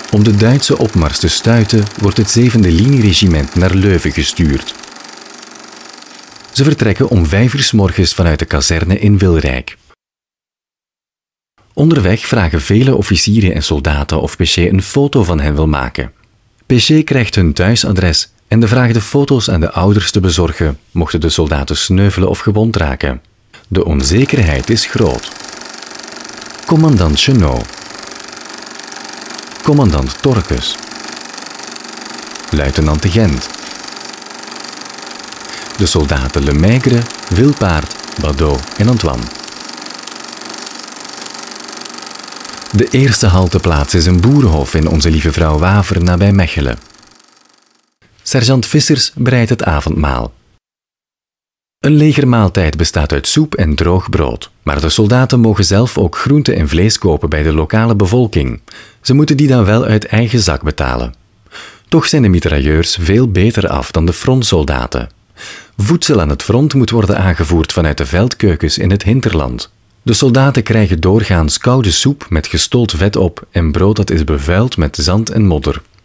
Om de Duitse opmars te stuiten wordt het 7e linieregiment naar Leuven gestuurd. Ze vertrekken om 5 uur 's morgens vanuit de kazerne in Wilrijk. Onderweg vragen vele officieren en soldaten of Péché een foto van hen wil maken. Péché krijgt hun thuisadres en de vraagt de foto's aan de ouders te bezorgen, mochten de soldaten sneuvelen of gewond raken. De onzekerheid is groot. Commandant Chenot. Commandant Torkes. Luitenant de Gent. De soldaten Lemaigre, Wilpaert, Badeau en Antoine. De eerste halteplaats is een boerenhof in Onze Lieve Vrouw Waver nabij Mechelen. Sergeant Vissers bereidt het avondmaal. Een legermaaltijd bestaat uit soep en droog brood, maar de soldaten mogen zelf ook groente en vlees kopen bij de lokale bevolking. Ze moeten die dan wel uit eigen zak betalen. Toch zijn de mitrailleurs veel beter af dan de frontsoldaten. Voedsel aan het front moet worden aangevoerd vanuit de veldkeukens in het hinterland. De soldaten krijgen doorgaans koude soep met gestold vet op en brood dat is bevuild met zand en modder.